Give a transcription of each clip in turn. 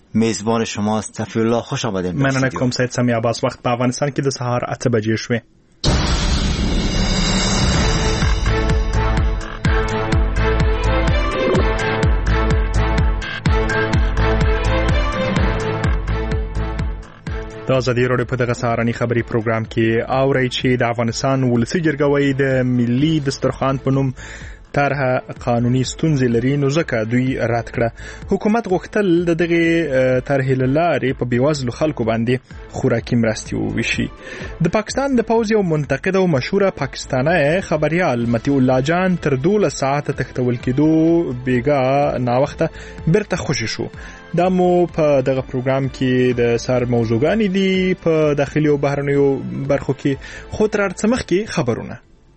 میزبان شماست. صفی الله، خوش آمدید. مننه کوم سید سمی عباس. وخت په افغانستان کې د سهار 8 بجې شوې. د ازادي راډیو په دغه سهارني خبري پروګرام کې اورئ چې د افغانستان ولسی جرګه د ملي دسترخوان په نوم طرحه قانوني ستونزې لري، نو ځکه دوی رد کړه. حکومت غوښتل د دغه طرحې له لارې په بیوزلو خلکو باندې خوراکي مرستې وویشي. د پاکستان د پوځ یو منتقد او مشهوره پاکستانی خبريال مطیع الله جان تر 12 ساعته تختول کېدو بیګا ناوخته برته خوشی شو. دا مو په دغه پروګرام کې د سر موضوعګانې دي په داخلي او بهرنیو برخو کې. خو تر ارڅمخ کې خبرونه.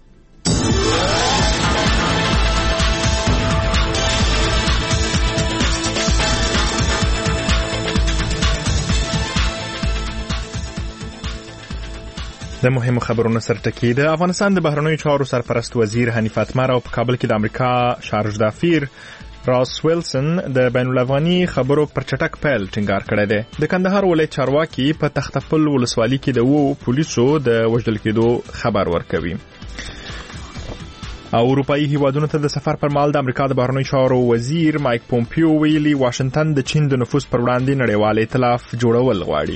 د مهمو خبرونو سرټکی. د افغانستان د بهرنیو چارو سرپرست وزیر حنیف اتمر او په کابل کې د امریکا شارج دافیر راس ویلسن د بین الافغاني خبرو پر چټک پیل ټینګار کړی دی. د کندهار ولایت چارواکي په تختپل ولسوالۍ کې د وو پولیسو د وژل کېدو خبر ورکوي. او اروپאי هیوادونو ته د سفر پر مهال د امریکا د بهرنیو چارو وزیر مایک پومپیو ویلي واشنگټن د چین د نفوذ پر وړاندې نړیوال ائتلاف جوړول غواړي.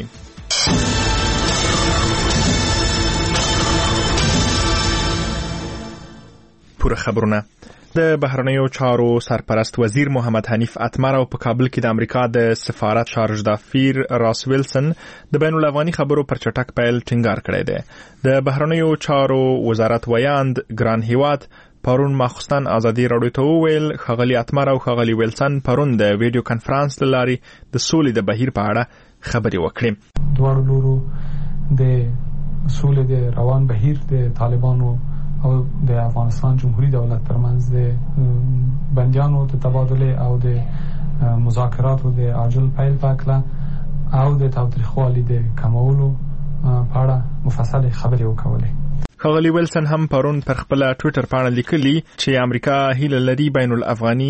پوره خبرونه. د بهرنیو چارو سرپرست وزیر محمد حنیف اتمر او په کابل کې د امریکا د سفارت شارج دافیر راس ویلسن د بین الافغاني خبرو پر چټک پیل ټینګار کړی دی. د بهرنیو چارو وزارت ویاند ګران هیواد پرون ماخستان ازادي راډیو ته وویل ښاغلي اتمر او ښاغلي ویلسن پرون د ویډیو کانفرنس له لارې د سولې د بهیر په اړه خبرې وکړې. دوه لورو د سولې د روان بهیر د طالبانو او د افغانستان جمهوریت دولت ترمنځ د بندیانو د تبادله او د مذاکراتو د عاجل پیل پکړه او د تاوتریخوالي د کمولو په اړه مفصل خبرې وکولې. ښاغلي ویلسن هم پرون پر خپل ټوئیټر باندې لیکلي چې امریکا هیله لري بین الافغاني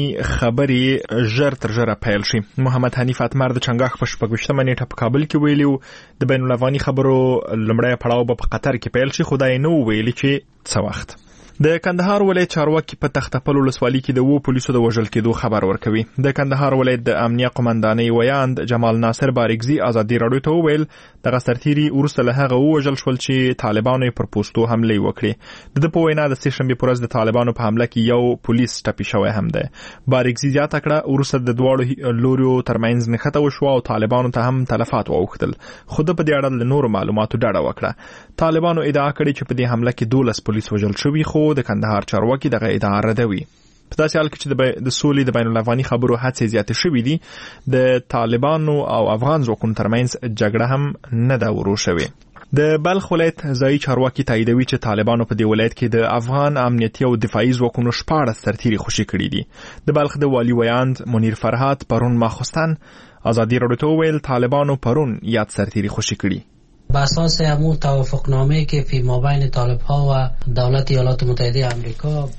خبرې ژر تر ژره پیل شي. محمد حنیف اتمر د چنګاښ په 28 نیټه په کابل کې ویلي د بین الافغاني خبرو لمړی پړاو په قطر کې پیل شي، خدای نو ویلي چې څه وخت. د کندهار ولایت چارواکي په تختپل ولسوالۍ کې د وو پولیسو د وژل کېدو خبر ورکوي. د کندهار ولایت د امنیه قومندانۍ ویاند جمال ناصر بارګزي ازادي راډیو ته وویل د سرتیري وروسته له هغه وژل شول چې طالبانو پر پوسټو حمله وکړي. د په وینا د سېشنبې پر ورځ د طالبانو په حمله کې یو پولیس ټپي شوی هم دی. بارګزي زیاته کړه وروسته د دواړو لوريو ترمنځ نښته وشوه او طالبانو ته هم تلفات واوښتل. خو د په دې اړه له نورو معلوماتو ډډه وکړه. طالبانو ادعا کړې چې په دې حمله کې 12 پولیس وژل شوي، خو د کندهار چارواکي دغه ادعا ردوي. په داسې حال کې چې د سولې د بین الافغاني خبرو هڅې زیاتې شوې دي، د طالبانو او افغان ځواکونو ترمنځ جګړه هم نه ده ورو شوې. د بلخ ولایت ځایي چارواکي تاییدوي چې طالبانو په دې ولایت کې د افغان امنیتي او دفاعي ځواکونو 14 سرتیري خوشي کړي دي. د بلخ د والی ویاند منیر فرهاد پرون ماخستن ازادي راډیو ته ویل طالبانو پرون یاد سرتیري خوشي کړي. بر اساس همون توافقنامه‌ای که فی مابین طالب‌ها و دولت ایالات متحده آمریکا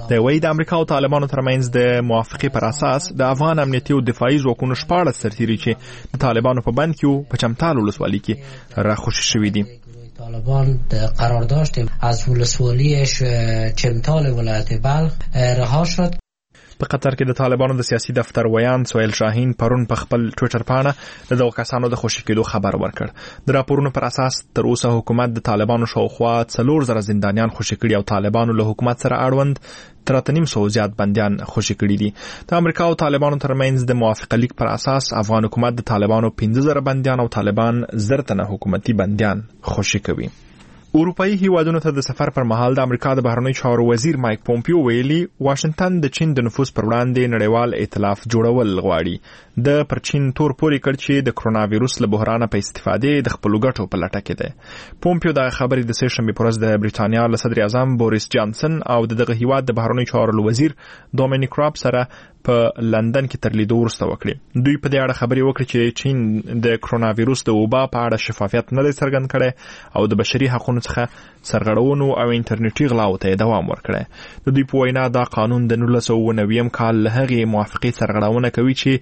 د امریکا او طالبانو ترمنځ د موافقه پر اساس د افغان امنیتي او دفاعي ځواکونو 14 سرتیري چې د طالبانو په بند کې په چمتال ولسوالۍ کې راخوشي شوي دي. طالبان قرار داشتیم از ولسوالی چمتال ولایت بلخ رها شد. په قطر کې د طالبانو د سیاسي دفتر ویاند سهیل شاهین پرون په خپل ټوئیټر باندې د دغو کسانو د خوشي کېدو خبر ورکړ. د راپورونو پر اساس تر اوسه حکومت د طالبانو شاوخوا 4000 زندانیان خوشي کړي او طالبانو له حکومت سره اړوند 3.5 زیات بندیان خوشي کړي دي. د امریکا او طالبانو ترمنځ د موافقه لیک پر اساس افغان حکومت د طالبانو 15000 بندیان او طالبان 1000 تنه حکومتي بندیان خوشي کوي. اروپאי هیوادونو ته د سفر پر مهال د امریکا د بهرنیو چارو وزیر مایک پومپیو ویلي واشنگټن د چین د نفوذ پر وړاندې نړیوال ائتلاف جوړول غواړي. د پر چین تور پوري کړ چې د کرونا وایروس له بحران په استفادې د خپل ګټو په لټه کې ده. پومپیو د خبرې د سېشنبې پر ورځ د بریټانیا له صدر اعظم بوریس جانسن او دغه هیواد د بهرنیو چارو وزیر دومینیک راب سره په لندن کې تر لیدو وروسته وکړي. دوی په دې اړه خبرې وکړي چې چین د کرونا وایروس د وبا په اړه شفافیت نه دی څرګند کړی او د بشري حقوقو څخه سرغړونو او انټرنیټي غلاو ته دوام ورکړي. د دوی په وینا دا قانون د 1990 کال له هغې موافقې سرغړونه کوي چې د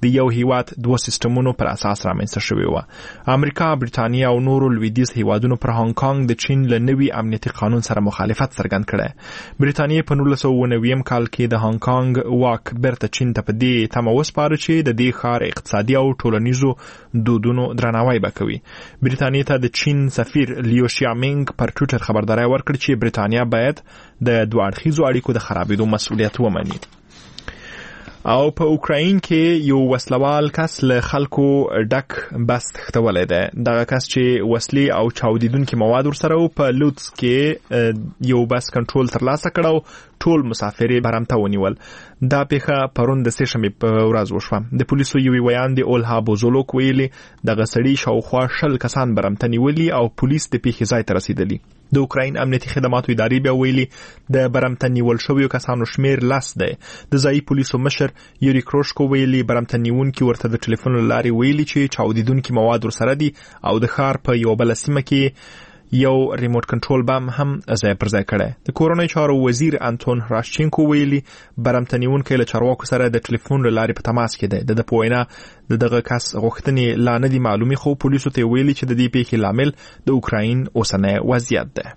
د یو هیواد دوه سیستمونو پر اساس رامنځته شوی و. امریکا، برېټانیا او نورو لویدیځ هیوادونو پر هانګ کانګ د چین له نوي امنیتي قانون سره مخالفت څرګند کړی. برېټانیا په 1990 کال کې د هانګ کانګ واک بیرته چین ته په دې تمه وسپاره چې د دې ښار اقتصادي او ټولنیزو دودونو درناوی به کوي. برېټانیا ته د چین سفیر لیو شیامینګ پر ټویټر خبرداری ورکړ چې برېټانیا باید د دوه اړخیزو اړیکو د خرابېدو مسؤلیت ومني. او په اوکراین کې یو وسلوال کس له خلکو ډک بس تښتولی دی. دغه کس چې وسلې او چاودیدونکي مواد ورسره و په لوتس کې یو بس کنټرول ترلاسه کړ او ټول مسافر یې برمته ونیول. دا پیښه پرون د سه‌شنبې په ورځ وشوه. د پولیسو یوې ویاندې اولها بوزولوک ویلي دغه سړي شاوخوا 20 کسان برمته نیولي او پولیس د پیښې ځای ته رسیدلي. د اوکراین امنیتي خدماتو ادارې بیا ویلي د برمته نیول شویو کسانو شمیر 10 دی. د ځایي پولیسو مشر یوري کروشکو ویلي برمته نیونکي ورته د ټلیفون له لارې ویلي چې چاودیدونکي مواد ورسره دي او د ښار په یو بله سیمه کې یو ریموټ کنټرول بم هم ځای پر ځای کړی. د کورنۍ چارو وزیر انتون راشچینکو ویلي برمته نیونکی له چارواکو سره د ټلیفون له لارې په تماس کې دی. د په وینا د دغه کس غوښتنې لا نه دي معلومې، خو پولیسو ته ویلي چې د دې پیښې لامل د اوکراین اوسنی وضعیت دی.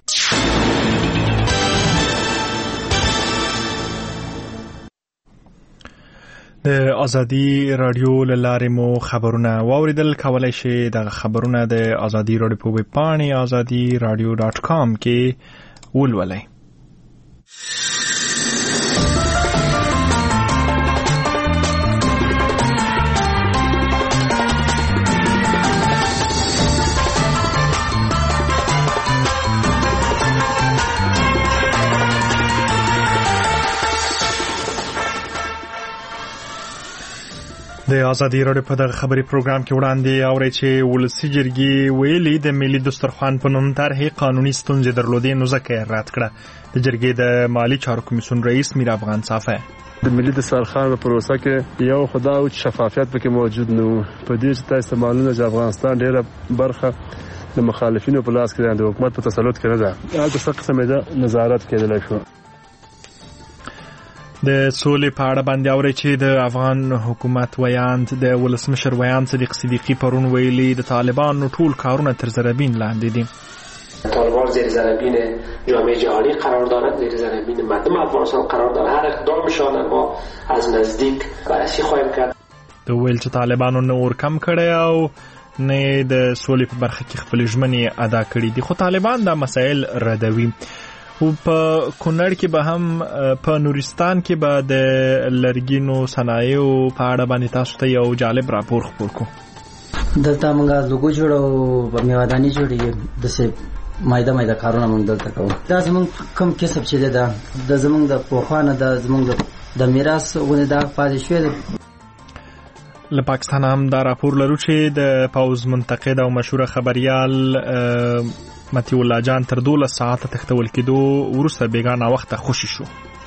د ازادي رادیو له لارې مو خبرونه واوریدل. کولای شئ دغه خبرونه د ازادي رادیو په ویب پاڼې azadiradio.com کې ولولئ. د ازادي رادیو په دغه خبري پروګرام کې وړاندې اورئ چې ولسي جرګې ویلي د ملي دسترخوان په نوم طرحې قانوني ستونزې درلودې، نو ځکه یې رد کړه. د جرګې د مالي چارو کمیسیون رئیس میر افغان صافی د ملي دسترخوان په پروسه کې یو خدا او شفافیت پکې موجود نه و. په دې چې تاسو معلومه چې افغانستان ډیره برخه د مخالفینو په لاس کې د حکومت په تسلط کې نه ده. هغه څه قسمه ده نظارت کېدلی شو. د سولې په اړه باندې اوري چې د افغان حکومت ویاند د ولسمشر ویاند صدیق صدیقی پرون ویلي د طالبانو ټول کارونه تر ضربین لاندې دي. طالبان زیر ضربین جامعه جهانی قرار دارد، زیر ضربین مردم افغانستان قرار دارد. هر اقدامشان ما از نزدیک بررسی خواهیم کرد. د ویل چې طالبانو نه ور کم کړي او نه د سولې په برخه کې خپل ژمنې ادا کړي دي، خو طالبان دا مسایل ردوي. او په کونړ کې به هم په نورستان کې به د لرګینو صنایعو په اړه باندې تاسو ته یو جالب راپور خپور کو. دلته موږ لوګو جوړو، په میوادانی جوړي، د سه مایده کارونه موږ دلته کوو. دا زموږ کوم کسب چې ده د زموږ د پوخوانه د زموږ د میراث غونډه دا پاتې شوی ده. له پاکستان هم دا راپور لرو چې د پاوز منتقد او مشهور خبريال متی الله جان تر 12 ساعته تختول کېدو وروسته بیگانه وخته خوشی شو.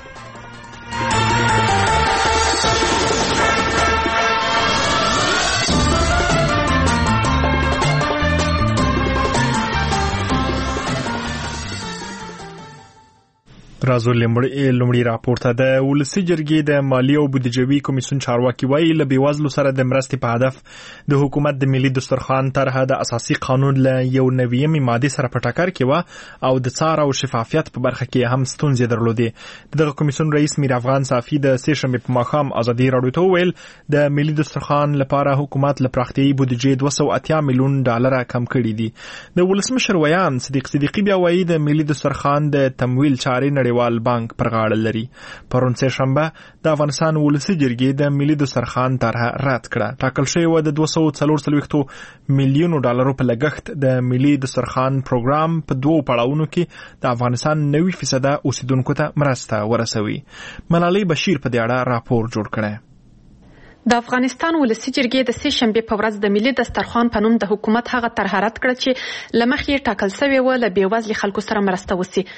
راځو لومړی راپور ته. د ولسي جرګې د مالی او بودیجوي کمیسیون چارواکي وایي له بېوزلو سره د مرستې په هدف د حکومت د ملي دسترخوان طرحه د اساسي قانون له 9 ماده سره په ټکر کې و او د څار او شفافیت په برخه کې هم ستونزې درلودې. دغه کمیسیون رئیس میر افغان صافی د سه‌شنبې په ماښام ازادي رادیو ته ویل د ملي دسترخوان لپاره حکومت له پراختیایي بودیجې 280 میلیون ډالر کم کړي دي. د ولسمشر ویان صدیق صدیقی بیا وایي د ملي دسترخوان د تمویل چارې نړیوال بانک پر غاړه لري. پرون سه‌شنبه د افغانستان ولسي جرګې د ملي دسترخوان طرحه رد کړه. ټاکل شوی و د 244 میلیونو ډالرو په لګښت د ملي دسترخوان پروګرام په دوه پړاوونو کې د افغانستان 90% اوسیدونکو ته مرسته ورسوي. ملالۍ بشیر په دې اړه راپور جوړ کړی. د افغانستان ولسي جرګې د سه‌شنبې په ورځ د ملي دسترخوان په نوم د حکومت هغه طرحه رد کړه چې لمخې ټاکل شوی و له بېوزلو خلکو سره مرسته وسی.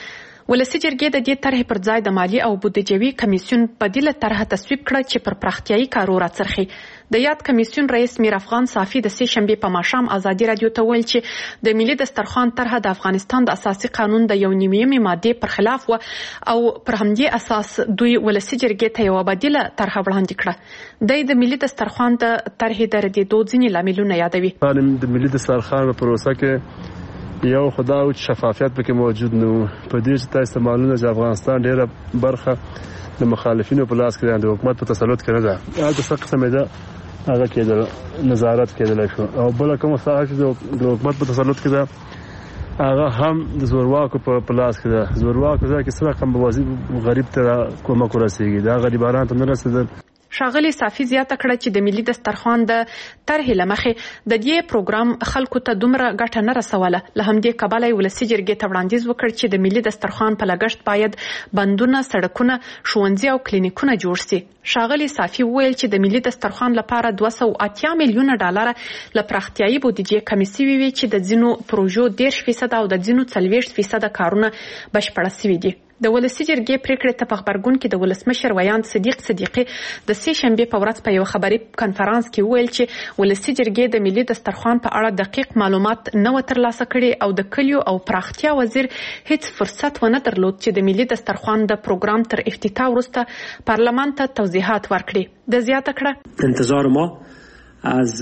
ولسی جرګې د دې طرحې پر ځای د مالی او بودیجوي کمیسیون بدیله طرحه تصویب کړه چې پر پراختیایي کارو راڅرخي. د یاد کمیسیون رئیس میر افغان صافي د سې شنبې په ماښام ازادي رادیو ته ویل چې د ملي دسترخوان طرحه د افغانستان د اساسي قانون د 1.9 ماده پر خلاف و او پر همدې اساس دوی ولسی جرګې ته یو بدیله طرحه وړاندې کړه. د ملي دسترخوان د طرحې د ردېدو ځینې لاملونه یادوي. د ملي دسترخوان په پروسه کې یو خدا او شفافیت پکې موجود نه و. په دې چې تاسو معلومه چې افغانستان ډیره برخه د مخالفینو په لاس کې د حکومت په تسلط کې نه ده. هغه څه قسمه ده هغه کې نظارت کېدل شو او بل کوم څه چې د حکومت په تسلط کې ده هغه هم د زورواکو په لاس کې ده. زورواکو ځکه سره کوم بوازي غریب ته کومک ورسیږي دا غریبانو ته نه رسیدل. ښاغلي صافي زیاته کړه چې د ملي دسترخوان د طرحې له مخې د دې پروګرام خلکو ته دومره ګټه نه رسوله. له همدې کبله یې ولسي جرګې ته وړاندیز وکړ چې د ملي دسترخوان په لګښت باید بندونه، سړکونه، ښوونځي او کلینیکونه جوړ شي. ښاغلي صافي وویل چې د ملي دسترخوان لپاره 280 میلیونه ډالر له پراختیایي بودیجې کمې شوي وي چې د ځینو پروژو 10% او د ځینو 40% کارونه بشپړه شوي دي. د ولسی جرګې پریکړې ته په خبرګون کې د ولسمشر ویاند صدیق صدیقي د سې شنبې په ورځ په یو خبري کانفرنس کې ویل چې ولسی جرګې د ملي دسترخوان په اړه دقیق معلومات نه ترلاسه کړي او د کلیو او پراختیا وزیر هیڅ فرصت ونه درلود چې د ملي دسترخوان د پروګرام تر افتتاح وروسته پارلمان ته توضیحات ورکړي. د زیاته کړه انتظار ما از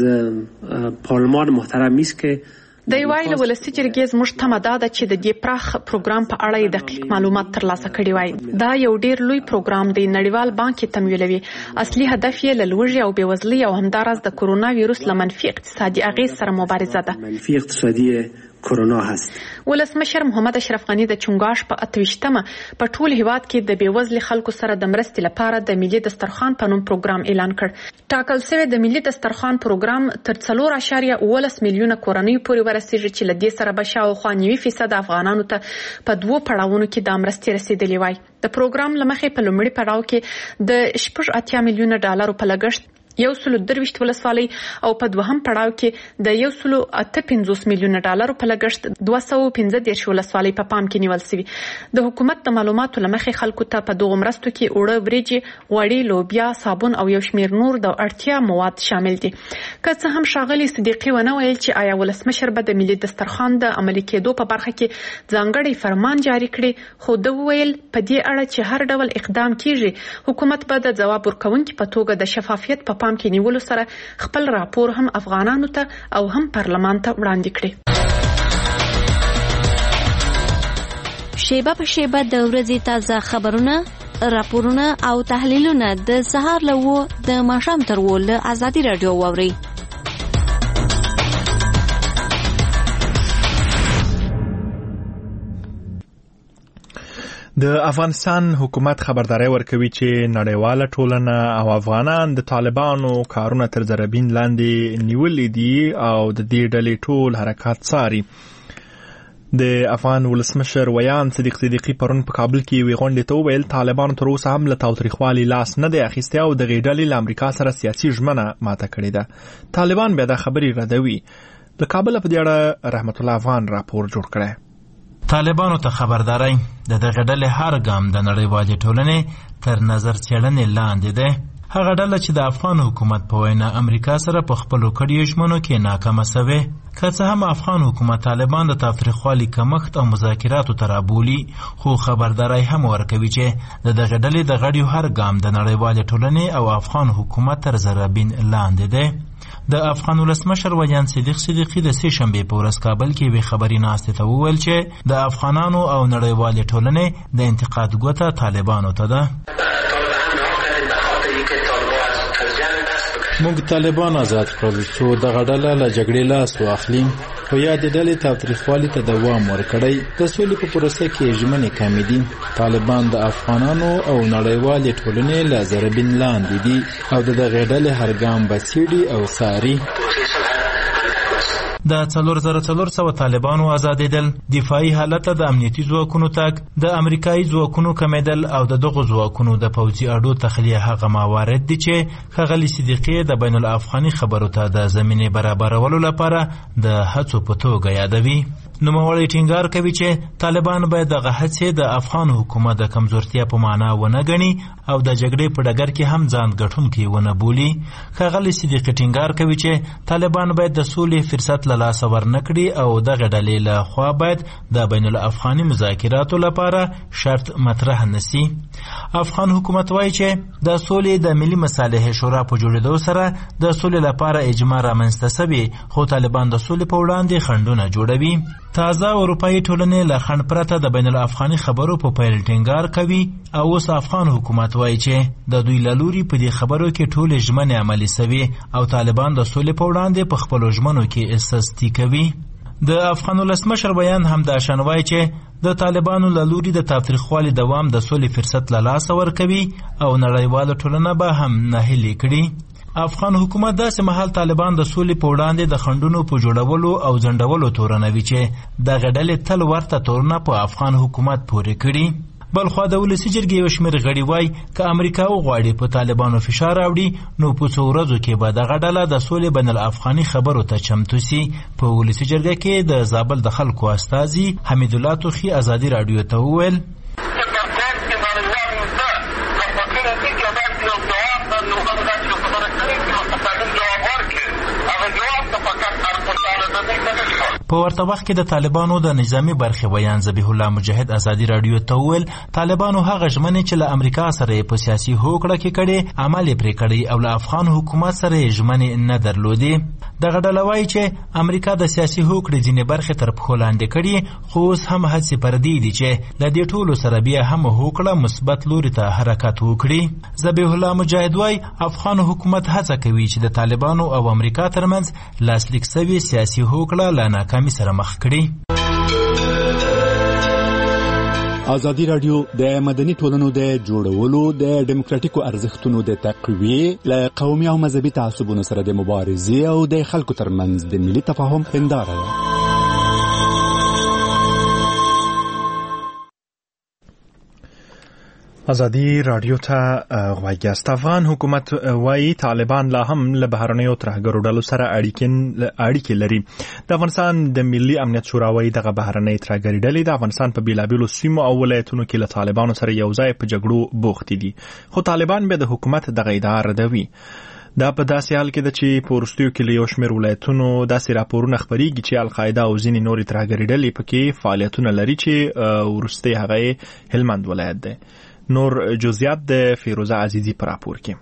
پارلمان محترم است که د ویل ولسی جرګې زموږ تمه ده چې د دې پراخ پروګرام په اړه دقیق معلومات ترلاسه کړي وای. دا یو ډیر لوی پروګرام دی. نړیوال بانک یې تمویلوي. اصلي هدف یې له لوږې او بېوزلۍ او همداراز د کرونا ویروس له منفي اقتصادي اغېز سره مبارزه ده. منفي اقتصادي کرونا هست. ولسمشر محمد اشرف غنی د چنګاش په 28مه په ټول هیواد کې د بېوزلۍ خلکو سره د مرستې لپاره د ملي دسترخوان په نوم پروګرام اعلان کړ. ټاکل شوی د ملي دسترخوان پروګرام تر 4.18 میلیونه کورنۍ پورې ورسیږي چې له دې سره به شاوخوا 90% افغانانو ته په 2 پړاوونو کې د مرستې رسیدلې وای. د پروګرام لمخې په لومړي پړاو کې د 8 میلیونه ډالر په لګښت 123 ولسوالۍ او په دوهم پړاو کې د 158 میلیونه ډالر په لګښت 215 ولسوالۍ په پام کې نیول شوی. د حکومت د معلوماتو لمخې خلکو ته په دغه مرستو کې اوړه، وریجې، غوړي، لوبیا، صابون او یو شمیر نور د اړتیا مواد شامل دي. که څه هم ښاغلي صدیقي ونه ویل چې آیا ولسمشر به د ملي دسترخوان د عملي کېدو په برخه کې ځانګړی فرمان جاری کړي، خو د ویل په دې اړه چې هر ډول اقدام کیږي حکومت به د ځواب ورکونکو په توګه د شفافیت په پام کې نیولو سره خپل راپور هم افغانانو ته او هم پارلمان ته وړاندې کړي. شیبه په شیبه د ورځې تازه خبرونه، راپورونه او تحلیلونه د سهار له 9 د ماښام تر 10 له ازادي رادیو واورئ. د افغانستان حکومت خبرداري ورکوي چې نړیواله ټولنه او افغانان د طالبانو کارونه تر ضربین لاندې نیولې دي او د دې ډلې ټول حرکات څاري. د افغان ولسمشر ویاند صدیق صدیقي پرون په کابل کې وی غونډې ته ویل طالبانو تر اوسه هم له تاوتریخوالي لاس نه دی اخیستی او د غېډلې له امریکا سره سیاسي ژمنه ماته کړې ده. طالبان بیا د خبرې ردوي. د کابل په دې اړه رحمت الله افغان راپور جوړ کړی. طالبانو ته خبرداري د دغه ډلې هر ګام د نړیوالې ټولنې تر نظر څېړنې لاندې ده. هغه ډله چې د افغان حکومت په وینا امریکا سره په خپلو کړیو ژمنو کې ناکامه سوې. که څه هم افغان حکومت طالبان د تاوتریخوالي کمښت او مذاکراتو ته رابولي، خو خبرداری هم ورکوي چې د دغه ډلې د غړیو هر ګام د نړیوالې ټولنې او افغان حکومت تر ضربین لاندې ده. د افغان ولسمشر ویاند صدیق صدیقي د سې شنبې په ورځ کابل کې وی خبري ناستې ته وویل چې د افغانانو او نړیوالې ټولنې د انتقاد ګوته طالبانو ته ده. موږ طالبان آزاد کړل څو دغه ډله له جګړې لاس واخلي، خو یا د ډلې تاوتریخوالي ته دوام ورکړی. د سولې په پروسه کې ژمنې کمې دي. طالبان د افغانانو او نړیوالې ټولنې له ضربین لاندې دي او د دغې ډلې هر ګام به څېړي او څاري. د 4400 طالبانو آزادېدل، دفاعي حالت د امنیتي ځواکونو تګ، د امریکایي ځواکونو کمیدل او د دغو ځواکونو د پوځي اډو تخلیه هغه موارد دي چې ښاغلي صدیقي د بین الافغاني خبرو ته د زمینې برابرولو لپاره د هڅو په توګه یادوي. نوموړی ټینګار کوي چې طالبان باید دغه هڅې د افغان حکومت د کمزورتیا په معنا ونه ګڼي او د جګړې په ډګر کې هم ځان ګټونکی ونه بولي. ښاغلی صدیقي ټینګار کوي چې طالبان باید د سولې فرصت له لاسه ورنکړي او دغه ډلې له خوا باید د بین الافغاني مذاکراتو لپاره شرط مطرح نسی. افغان حکومت وایي چې د سولې د ملي مصالحې شورا په جوړېدو سره د سولې لپاره اجماع رامنځته سوي، خو طالبان د سولې په وړاندې خنډونه جوړوي. تازه اروپایي ټولنې له خنډ پرته د بین الافغاني خبرو په پیل ټینګار کوي او اوس افغان حکومت وایي چې د دوی له لوري په دې خبرو کې ټولې ژمنې عملي سوي او طالبان د سولې په وړاندې په خپلو ژمنو کې سستي کوي. د افغان ولسمشر بیان هم دا شان وایي چې د طالبانو له لوري د تاوتریخوالي دوام د سولې فرصت له لاسه ورکوي او نړیواله ټولنه به هم ناهیلې کړي. افغان حکومت داسې مهال طالبان د سولې په وړاندې د خنډونو په جوړولو او ځنډولو تورنوي چې دغه ډلې تل ورته تورنه په افغان حکومت پورې کړي. بلخوا د ولسي جرګې یو شمېر غړي وایي که امریکا وغواړي په طالبانو فشار راوړي نو په څو ورځو کې به دغه ډله د سولې بین الافغاني خبرو ته چمتو سي. په ولسي جرګه کې د زابل د خلکو استازي حمیدالله توخي ازادي راډیو ته وویل په ورته وخت کې د طالبانو د نظامی برخې بیان ذبیح الله مجاهد ازادي راډیو ته وویل طالبانو هغه ژمنې چې له امریکا سره په سیاسي هوکړه کې کړي عمل یې پرې کړی او له افغان حکومت سره یې ژمنې نه درلودې. دغه ډله وایي چې امریکا د سیاسي هوکړې ځینې برخې تر پښو لاندې کړي، خو اوس هم هڅې پر دې دي چې له دې ټولو سره بیا هم هوکړه مثبت لوري ته حرکت وکړي. ذبیح الله مجاهد وایي افغان حکومت هڅه کوي چې د طالبانو او امریکا ترمنځ لاسلیک شوې سیاسي هوکړه له ناکامۍ سره مخ کړي. ازادي راډیو د مدني ټولنو د جوړولو د ډیموکراتیکو ارزښتونو د تقویې له قومي او مذهبي تعصبونو سره د مبارزې او د خلکو ترمنځ د ملي تفاهم هنداره ده. ازادي راډیو ته غوږ یاست. افغان حکومت وایي طالبان لا هم له بهرنیو ترهګرو ډلو سره اړیکې لري. د افغانستان د ملي امنیت شورا وایي دغه بهرنۍ ترهګري ډلې د افغانستان په بیلابیلو سیمو او ولایتونو کې له طالبانو سره یو ځای په جګړو بوختې دي، خو طالبان بیا د حکومت دغه ادعا ردوي. دا په داسې حال کې ده چې په وروستیو کې له یو شمېر ولایتونو داسې راپورونه خپریږي چې القاعده او ځینې نورې ترهګري ډلې پکې فعالیتونه لري چې وروستی هغه هلمند ولایت دی. نور جزئیات د فیروزه عزیزی پر راپور کې.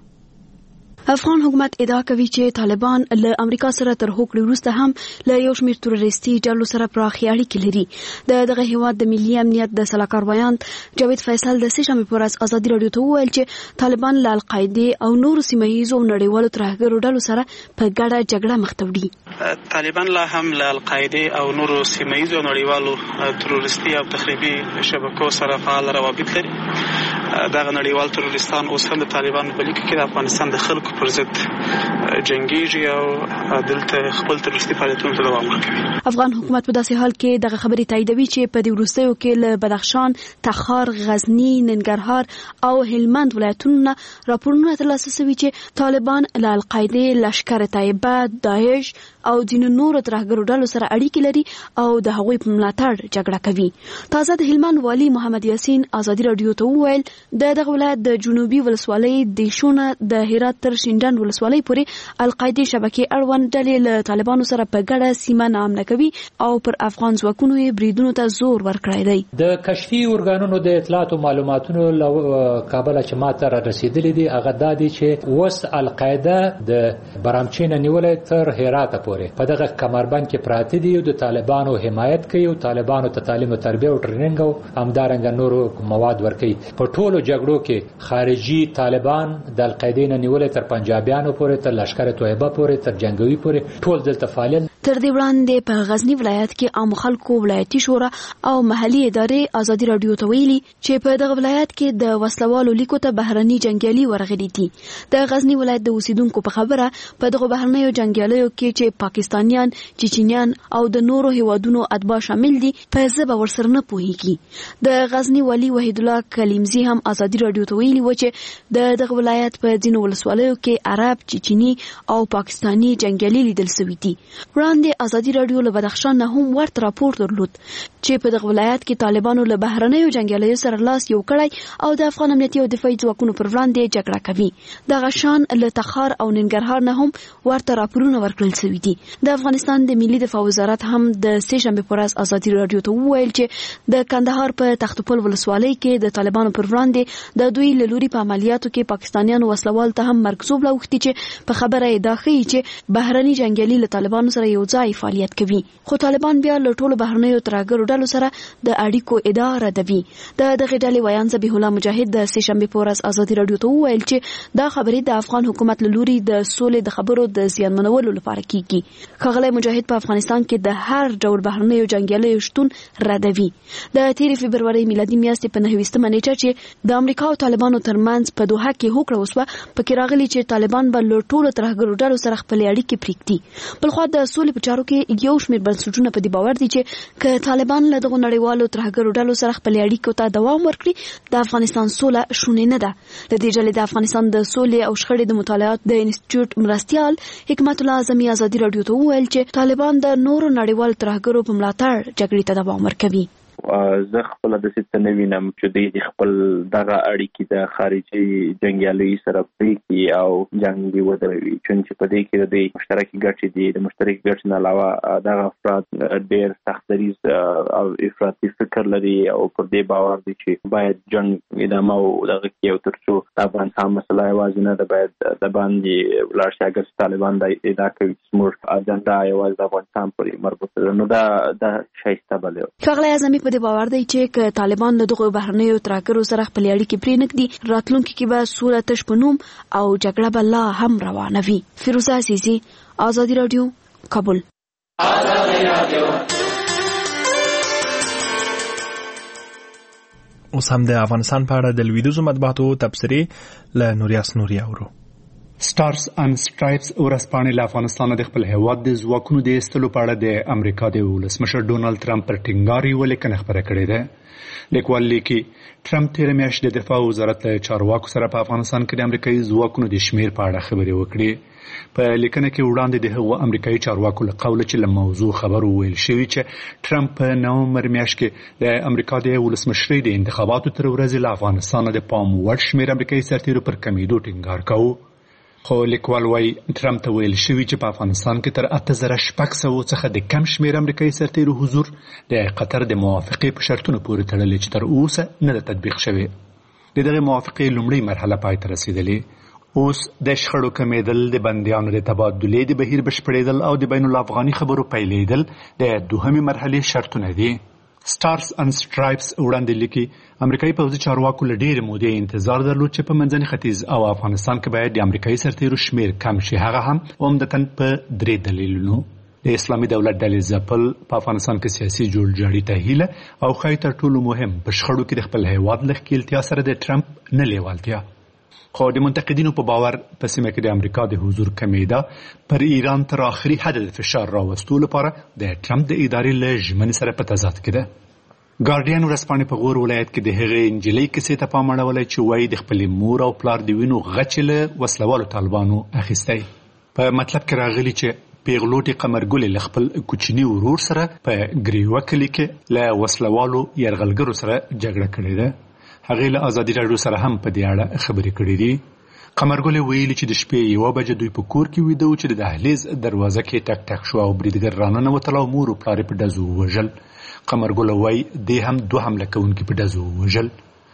افغان حکومت ادعا کوي چې طالبان له امریکا سره تر هوکړې وروسته هم له یو شمېر تروریستي ډلو سره پراخې اړیکې لري. دغه هیواد د ملي امنیت د سلاکار بیان جاوید فیصل د سه‌شنبې په ورځ ازادي راډیو ته وویل چې طالبان له القاعده او نورو سیمه ییزو او نړیوالو ترهګرو ډلو سره په ګډه جګړه مخ ته وړي. طالبان لا هم له القاعده او نورو سیمه ییزو او نړیوالو تروریستي او تخریبي شبکو سره فعال روابط لري. دغه نړیوال تروریستان اوس هم د طالبانو په لیکه کې د افغانستان د خلکو پر ضد جنگیږي او دلته خپل تروریستي فعالیتونو ته دوام ورکوي. افغان حکومت په داسې حال کې دغه خبرې تاییدوي چې په دې وروستیو کې له بدخشان، تخار، غزنی، ننګرهار او هلمند ولایتونو راپورونه ترلاسه شوي چې طالبان له القاعده، لشکر طیبه، داعش او ځینو نورو ترهګرو ډلو سره اړیکې لري او د هغوی په ملاتړ جګړه کوي. تازه د هلمند والي محمد یاسین ازادي راډیو ته وویل دغه ولایت د جنوبي ولسوالۍ دیشونه د هرات تر شینډنډ ولسوالۍ پورې القاعده شبکې اړوند ډلې له طالبانو سره په ګډه سیمه نامنه کوي او پر افغان ځواکونو یې بریدونو ته زور ورکړی دی. د کشفي ارګانونو د اطلاعات او معلوماتونو له کابل چې ماته را رسیدلې دي هغه دا دي چې اوس القاعده د برامچین نیولې تر هرات پورې په دغه کمربند کې پراته دي او د طالبانو حمایت کوي او طالبانو ته تعلیم او تربیه او ټریننګ او همدارنګه نورو مواد ورکوي. په ټولو جګړو کې خارجي طالبان د القاعده نه نیولې تر پنجابیانو پورې تر لشکر طیبه پورې تر جنگوي پورې ټول دلته فعال. تر دې وړاندې په غزنی ولایت کې عام خلکو ولایتي شورا او محلي ادارې ازادي راډیو ته ویلي چې په دغه ولایت کې د وسلوالو لیکو ته بهرني جنگیالي ورغلي دي. د غزنی ولایت د اوسیدونکو په خبره په دغه بهرنیو جنگیالیو کې چې پاکستانیان، چچنیان او د نورو هیوادونو اتباع شامل دي په ځبه ورسره نه پوهیږي. د غزنی والي وحید الله کلیمزی هم ازادي راډیو ته ویلي و چې دغه ولایت په ځینو ولسوالیو کې عرب، چچنی او پاکستانی جنگیالي لیدل شوي دي. وړاندې ازادي رادیو له بدخشان نه هم ورته راپور درلود چې په دغه ولایت کې طالبانو له بهرنیو جنگیالیو سره لاس یو کړی او د افغان امنیتي او دفاعي ځواکونو پر وړاندې جګړه کوي. دغه شان له تخار او ننګرهار نه هم ورته راپورونه ورکړل شوي دي. د افغانستان د ملي دفاع وزارت هم د سه شنبه پر ورځ ازادي رادیو ته وویل چې د کندهار په تختپل ولسوالۍ کې د طالبانو پر وړاندې د دوی له لوري په عملیاتو کې پاکستانیانو وسلوال ته هم مرکزوب لاوختي چې په خبره یې دا ښیي چې بهرني جنگیالي له طالبانو سره یو ځای فعالیت کوي، خو طالبان بیا له ټولو بهرنیو ترهګرو ډلو سره د اړیکو ادعا ردوي. دغه ډلې ویان ذبیح الله مجاهد د سه شنبه پر ورځ ازادي رادیو ته وویل چې دا خبرې د افغان حکومت له لوري د سولې د خبرو د زیانمنولو لپاره کیږي. ښاغلی مجاهد په افغانستان کې د هر ډول بهرنیو جنگیالیو شتون ردوي. د 13 فبرवरी میلادي میاشتې په 9 نیټه چې د امریکا او طالبانو ترمنځ په دوحه کې هوکړه وشوه، پکې راغلي چې طالبان به له ټولو ترهګرو ډلو سره خپلې اړیکې پرېږدي. بلخوا د سولې په چارو کې یو شمېر بنسټونه په دې باور دي چې که طالبان له دغو نړیوالو ترهګرو ډلو سره خپلې اړیکو ته دوام ورکړي، د افغانستان سوله شونې نه ده. د دې ډلې د افغانستان د سولې او شخړې د مطالعات د انسټیټیوټ مرستیال حکمت الله اعظمي ازادي رادیو ته وویل چې طالبان د نورو نړیوالو ترهګرو په ملاتړ جګړې ته دوام ورکوي. زه خپل د څه نه وینم چې د خپل دغه اړیکې د خارجي جنگیالیو سره پریکي او جنگ دی ودروي، چې په دې کې د مشترکي ګټې دي. د مشترکي ګټې نه علاوه دغه افراد ډېر سختدریز او افراطي فکر لري او پر دې باور دي چې باید جنگ ادامه او دغه کې او ترڅو د افغانستان مسله یوازې نه ده، باید د باندې ولاړ شي. اگر طالبان دا ادعا کوي چې زموږ اجنډا یوازې د افغانستان پورې مربوطه ده، نو دا شایسته بله. ښاغلی اعظمي په دې باور دی چې که طالبان له دغو بهرنیو ترهګرو سره خپلې اړیکې پرې نږدي، راتلونکي کې به سوله تش په نوم او جګړه به لا هم روانه وي. فیروزه عزیزي، ازادي رادیو، کابل. اوس هم د افغانستان په اړه د لویدیځو مطبوعاتو تبصرې له نوریاس نوري اورو. سټارز اند سټرایپس ورځپاڼې له افغانستان د خپل هیواد د ځواکونو د ایستلو په اړه د امریکا د ولسمشر ډونالد ټرمپ پر ټینګار یوه لیکنه خپره کړې ده. لیکوال لیکي ټرمپ تېره میاشت د دفاع وزارت له چارواکو سره په افغانستان کې د امریکایي ځواکونو د شمېر په اړه خبرې وکړې. په لیکنه کې وړاندې د هغو امریکایي چارواکو له قوله چې له موضوع خبر وویل شوي چې ټرمپ په نومبر میاشت کې د امریکا د ولسمشرۍ د انتخاباتو تر ورځې له افغانستانه د پام وړ شمېر امریکایي سرتیرو پر کمېدو ټینګار کوو. خو لیکوال وايي ټرمپ ته ویل شوي چې په افغانستان کې تر 8600 څخه د کم شمېر امریکایي سرتیرو حضور د قطر د موافقې په شرطونو پورې تړلی چې تر اوسه نه ده تطبیق شوی. د دغه موافقې لومړۍ مرحله پای ته رسېدلې. اوس د شخړو کمیدل، د بندیانو د تبادلې د بهیر بشپړېدل او د بین الافغاني خبرو پیلېدل د دوهمې مرحلې شرطونه دي. سټارز اند سټرایپس وړاندې لیکي امریکایي پوځي چارواکو له ډېرې مودې انتظار درلود چې په منځني ختیځ او افغانستان کې باید د امریکایي سرتیرو شمېر کم شي، هغه هم عمدتاً په 3 دلیلونو. د اسلامي دولت ډلې ځپل، په افغانستان کې سیاسي جوړجاړي ته هیله او ښایي تر ټولو مهم په شخړو کې د خپل هیواد له ښکېلتیا سره د ټرمپ نه لیوالتیا. خو د منتقدینو په باور په سیمه کې د امریکا د حضور کمیده پر ایران تر آخري حد د فشار راوستو لپاره د ټرمپ د ادارې له ژمنې سره په تضاد کې ده. ګارډین ورځپاڼې په غور ولایت کې د هغې نجلۍ کیسې ته پام اړولی چې وایي د خپلې مور او پلار د وینو غچې له وسلوالو طالبانو اخیستی. په مطلب کې راغلي چې پیغلوټې قمرګلې له خپل کوچني ورور سره په ګریوه کلي کې له وسلوالو یرغلګرو سره جګړه کړې ده. هغې له ازادي راډیو سره هم په دې اړه خبرې کړې دي. قمرګلې ویلي چې د شپې 1 بجه دوی په کور کې ویده و چې د دهلیز دروازه کې ټک ټک شو او بریدګر راننوتل او مور او پلار یې په ډزو ووژل. قمرګله وایي دې هم 2 حمله کوونکي په ډزو ووژل.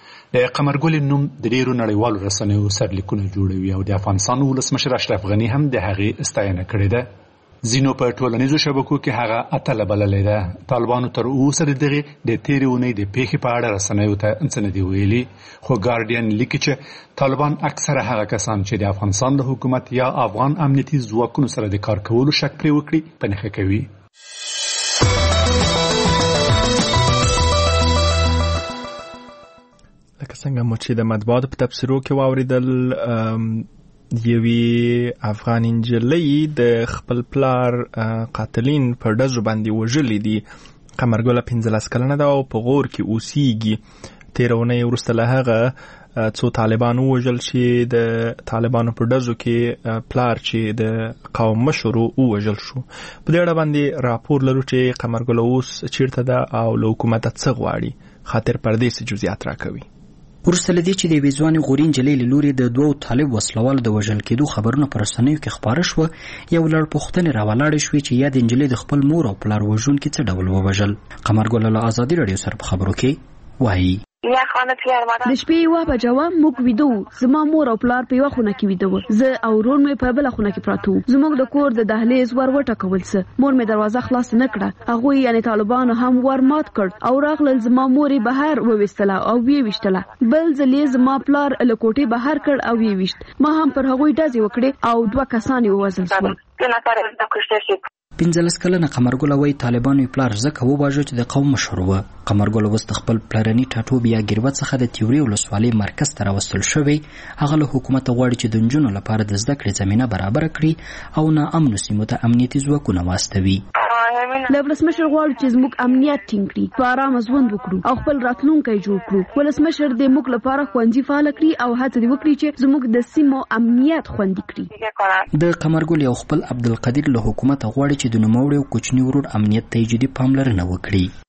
د قمرګلې نوم د ډېرو نړیوالو رسنیو سرلیکونه جوړوي او د افغانستان ولسمشر اشرف غني هم د هغې ستاینه کړې ده. ځینو په ټولنیزو شبکو کې هغه اتله بللې ده. طالبانو تر اوسه د دغې د تېرې اونۍ د پیښې په اړه رسنیو ته څه نه دي ویلي، خو ګارډین لیکي چې طالبان اکثره هغه کسان چې د افغانستان د حکومت یا افغان امنیتي ځواکونو سره د کار کولو شک پرې وکړي په نښه کوي. لکه څنګه مو چې د مطبوعاتو په تبصرو کې واورېدل، یوې افغان نجلۍ د خپل پلار قاتلین په ډزو باندې وژلي دي. قمرګله 15 کلنه ده او په غور کې اوسیږي. 13 اونۍ وروسته له هغه څو طالبان ووژل شي، د طالبانو په ډزو کې پلار چې د قوم مشر ووژل شو. په دې اړه باندې راپور لرو چې قمرګل اوس چیرته ده او له حکومت څه غواړي. خاطر پردیس جزئیات راکوي. ورسته لدی چې د ویزوان غورین جلیل لوري د دوه طالب وسلوال د وژل کېدو خبرونه پر رسنیو کې خبره شو. یو لړ پوښتنې راولاړې شوې چې یا د انجلۍ د خپل مور او پلار وژونکي څه ډول ووژل. قمرګل له ازادي رادیو سره په خبرو کې وایي د شپې یوه بجه وه، موږ ویده وو. زما مور او پلار په یوه خونه کې ویده وو، زه او ورور مې په بله خونه کې پراته وو. زموږ د کور د دهلیز ور وټکول څه، مور مې دروازه خلاص نه کړه. هغوی یعنې طالبانو هم ور مات کړ او راغلل. زما مور یې بهر وویستله او ویې ویشتله. بل ځل یې زما پلار له کوټې بهر کړ او ویې ویشت. ما هم پر هغوی ډزې وکړې او 2 کسان یې ووژل شول. 15 کلنه قمرګل وایي طالبانو پلار ځکه وواژه چې د قوم مشر و. قمرګل اوس د خپل پلرني ټاټوبي یا ګروت څخه د تیوري ولسوالۍ مرکز ته راوستل شوی. هغه له حکومت غواړي چې د نجونو لپاره د زده کړې زمینه برابر کړي او ناامنو سیمو ته امنیتي ځواکونه واستوي. له ولسمشر غواړو چې زموږ امنیت ټینګ کړي، په آرامه ژوند وکړو او خپل راتلونکی جوړ کړو. ولسمشر د موږ لپاره ښوونځي فعال کړي او هڅه دې وکړي چې زموږ د سیمو امنیت خوندي کړي. د قمرګل یو خپل عبدالقدیر له حکومت غواړي چې د نوموړي او کوچني ورور امنیت ته جدي پاملرنه وکړي.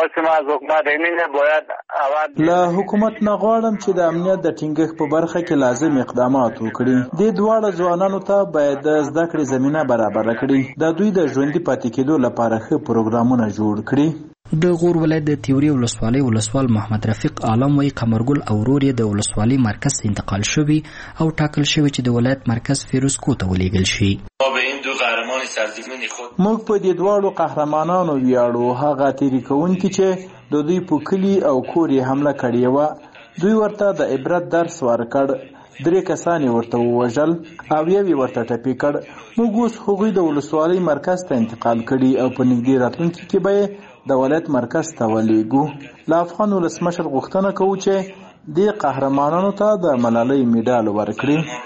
له حکومت نه غواړم چې د امنیت د ټینګښت په برخه کې لازم اقدامات وکړي. د دواړو ځوانانو ته باید د زده کړې زمینه برابر کړي، د دوی د ژوندي پاتې کېدو لپاره ښه پروګرامونه جوړ کړي. د غور ولایت د تیوري ولسوالۍ ولسوال محمد رفیق عالم وایي قمرګل او ورور یې د ولسوالۍ مرکز ته انتقال شوي او ټاکل شوی چې د ولایت مرکز فیروزکو ته ولېږل شي. موږ په دې دواړو قهرمانانو ویاړو، هغه تیری کوونکي چې د دوی په کلي او کور یې حمله کړې وه. دوی ورته د عبرت درس ورکړ. 3 کسان یې ورته ووژل او یو ورته ټپي کړ. موږ اوس هغوی د ولسوالۍ مرکز ته انتقال کړي او په نږدې راتلونکي کې به د ولایت مرکز ته ولېږو. له افغان ولسمشر غوښتنه کوو چې دې قهرمانانو ته د ملالۍ میډال ورکړي.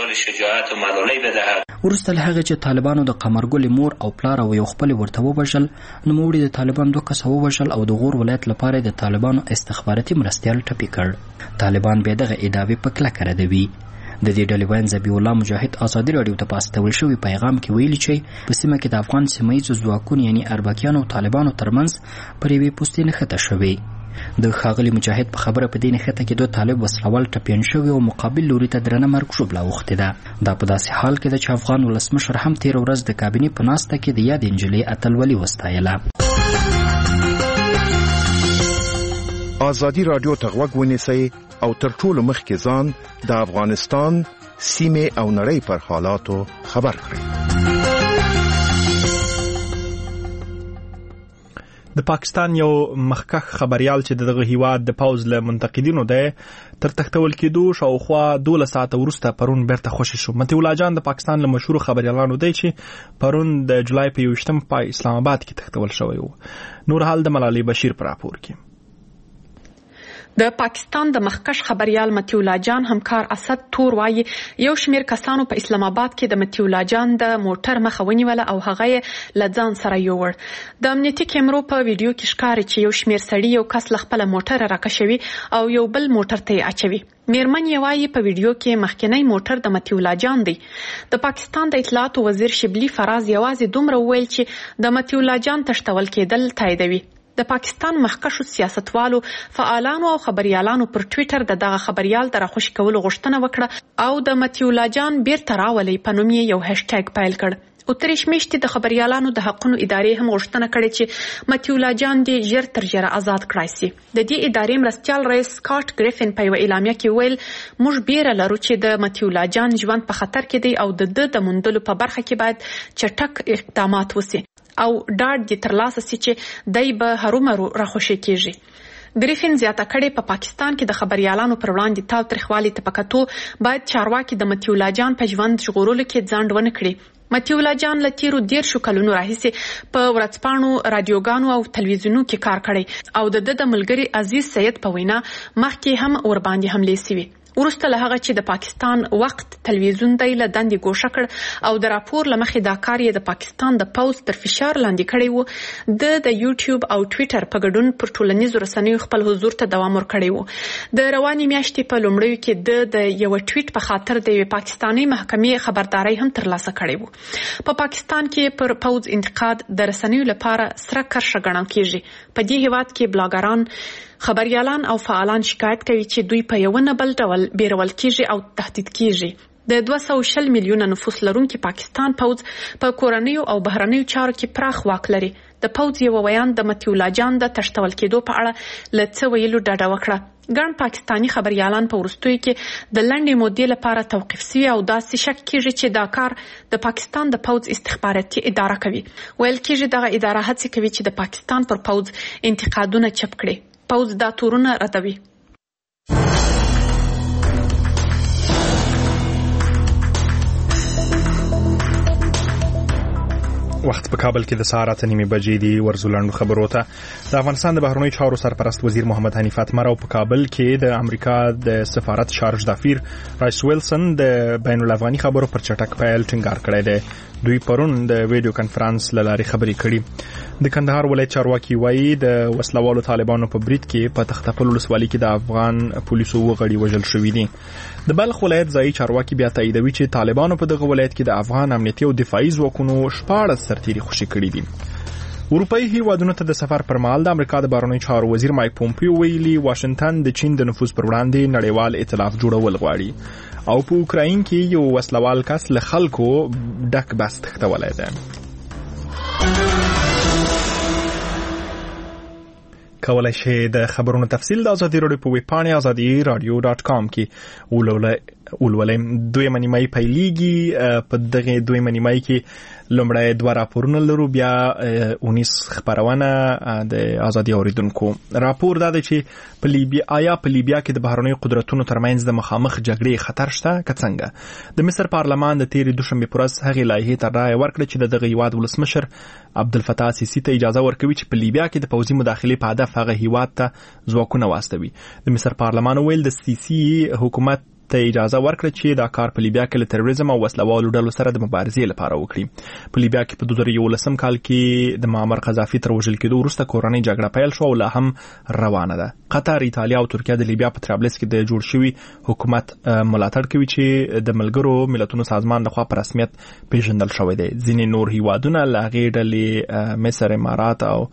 وروسته له هغه چې طالبانو د قمرګل مور او پلار او یو خپل ورته ووژل، نوموړي د طالبان 2 کسه ووژل او د غور ولایت لپاره د طالبانو استخباراتي مرستیال ټپي کړ. طالبان بیا دغه ادعاوې په کلکه ردوي. د دې ډلې وین ذبیح الله مجاهد ازادي رادیو ته په استول شوی پیغام کې ویلي چې په سیمه کې د افغان سیمه‌ییزو ځواکونو یعنی اربکیانو او طالبانو ترمنځ پر یوې پوستې نښته شوې. د ښاغلي مجاهد په خبره په دې نښته کې 2 طالب وسلوال ټپیان شوي او مقابل لوري ته درنه مرګ ژوبله اوښتې ده. دا په داسې حال کې ده چې افغان ولسمشر هم تېره ورځ د کابینې په ناسته کې د یاد نجلۍ اتلولي وستایله. ازادي رادیو ته غوږ ونیسئ او تر ټولو مخکې ځان د افغانستان سیمې او نړۍ پر حالاتو خبر کړئ. د پاکستان یو مخکښ خبريال چې دغه هیواد د پوز له منتقدینو ده تر تختول کېدو شاوخوا 12 ساعته وروسته پرون بیرته خوشی شو. متي الله جان د پاکستان له مشهور خبريالانو دی چې پرون د جولای په 28م په اسلام آباد کې تختول شوی و. نور حال د ملالي بشیر پر راپور کې. د پاکستان د مخکښ خبريال متي الله جان همکار اسد تور وایي یو شمیر کسانو په اسلام آباد کې د متي الله جان د موټر مخه ونیوله او هغه لځان سره یوړ. د امنیتي کیمرو په ویډیو کې ښکاري چې یو شمیر سړي یو کس له خپل موټر راکښوي او یو بل موټر ته اچوي. میرمن یې وایي په ویډیو کې مخکنی موټر د متي الله جان دی. د پاکستان د اطلاعات وزیر شبلی فراز یوازې دومره وویل چې د متي الله جان تشتول کېدل تاییدوي. د پاکستان مخکښو سیاستوالو، فعالانو او خبريالانو پر ټوئیټر دغه خبريال د راخوشي کولو غوښتنه وکړه او د متي الله جان بیرته راولي په نوم یې یو هاشټګ پیل کړ. اتریش میشتي د خبريالانو د حقونو ادارې هم غوښتنه کړې چې متي الله جان دې ژر تر ژره آزاد کړای شي. د دې ادارې مرستیال رئیس سکاټ ګریفن په یو اعلامیه کې ویل موږ بیره لرو چې د متي الله جان ژوند په خطر کې دی او د موندلو په برخه کې باید چټک اقدامات وشي او ډاډ دې ترلاسه شي چې دای به هرومرو راخوشي کیږي. ګریفن زیاته کړې په پاکستان کې د خبريالانو پر وړاندې تاوتریخوالي ته پکاتو باید چارواکي د متي الله جان په ژوند ژغورلو کې ځانډ ونه کړي. متي الله جان له تیرو 13 کلونو راهیسې په ورځپاڼو، رادیوګانو او تلویزیونونو کې کار کړی او د ملګری عزیز سید په وینا مخکې هم ور باندې حملې سوي. وروسته له هغه چې د پاکستان وخت تلویزیون دی له دندې ګوښه کړ او د راپور له مخې دا کار یې د پاکستان د پوځ تر فشار لاندې کړی و. د یوټیوب او ټویټر په ګډون پر ټولنیزو رسنیو خپل حضور ته دوام ورکړی و. د روانې میاشتې په لومړیو کې د یو ټویټ په خاطر د یوې پاکستاني محکمې خبرداري هم ترلاسه کړې و. په پاکستان کې پر پوځ انتقاد د رسنیو لپاره سره کرښه ګڼل کیږي. په دې هیواد کې بلاګران، خبريالان او فعالان شکایت کوي چې دوی په یو نه بل ډول بیرول کیږي او تهدید کیږي. د 240 میلیونه نفوس لرونکي پاکستان پوځ په کورنیو او بهرنیو چارو کې پراخ واک لري. د پوځ یو ویان د متي الله جان د تشتول کېدو په اړه له څه ویلو ډډه وکړه. ګڼ پاکستاني خبريالان په وروستیو کې د لنډې مودې لپاره توقیف شوي او داسې شک کیږي چې دا کار د پاکستان د پوځ استخباراتي اداره کوي. ویل کیږي دغه اداره هڅه کوي چې د پاکستان پر پوځ انتقادونه چپ کړي. پوځ دا تورونه ردوي. وخت په کابل کې د سهار 8:30 بجې دی. ورزولاندو خبرو ته د افغانستان د بهرنیو چارو سرپرست وزیر محمد حنیف اتمر او په کابل کې د امریکا د سفارت شارج دافیر رایس ویلسن د بین الافغاني خبرو پر چټک پیل ټینګار کړی دی. دوی پرون د ویډیو کانفرنس لاري خبرې کړي. د کندهار ولایت چارواکي وایي د وسلوالو طالبانو په برید کې په تختپل ولسوالۍ کې د افغان پولیسو وغړي وژل شوي دي. د بلخ ولایت ځایي چارواکي بیا تاییدوي چې طالبانو په دغه ولایت کې د افغان امنیتي او دفاعي ځواکونو 14 سرتیري خوشي کړي دي. اروپאי هیوادونو ته د سفر پر مهال د امریکا د بهرنیو چارو وزیر مایک پومپیو ویلي واشنگټن د چین د نفوذ پر وړاندې نړیوال ائتلاف جوړول غواړي او په اوکراین کې یو وسلوال کس له خلکو ډک بس تختولی دی. کولای شئ د خبرونو تفصیل د ازادي راډیو په ویب پاڼه azadieradio.com کې ولولئ. دویمه نیمایي پیلېږي. په دغه دویمه نیمایي کې لومړی 2 راپورونه لرو، بیا 19 خبرونه د ازادي اوریدونکو. راپور دا دی چې په لیبیا کې د بهرنیو قدرتونو ترمنځ د مخامخ جګړې خطر شته که څنګه. د مصر پارلمان د تیرې دوشنبې په ورځ هغې لایحې ته رایه ورکړه چې د دغه هیواد ولسمشر عبدالفتاح سیسي ته اجازه ورکوي چې په لیبیا کې د پوځي مداخلې په هدف هغه هیواد ته ځواکونه واستوي. د مصر پارلمان ویل د سیسي حکومت ته اجازه ورکړه چې دا کار په لیبیا کې له تروریزم او وسلوالو ډلو سره د مبارزې لپاره وکړي. په لیبیا کې په 2011 کال کې د معمر قذافي تر وژل کېدو وروسته کورنۍ جګړه پیل شو او لا هم روانه ده. قطر، ایتالیا او ترکیه د لیبیا په طرابلس کې د جوړ شوي حکومت ملاتړ کوي چې د ملګرو ملتونو سازمان لخوا په رسمیت پیژندل شوی دی. ځینې نور هیوادونه له هغې ډلې مصر، امارات او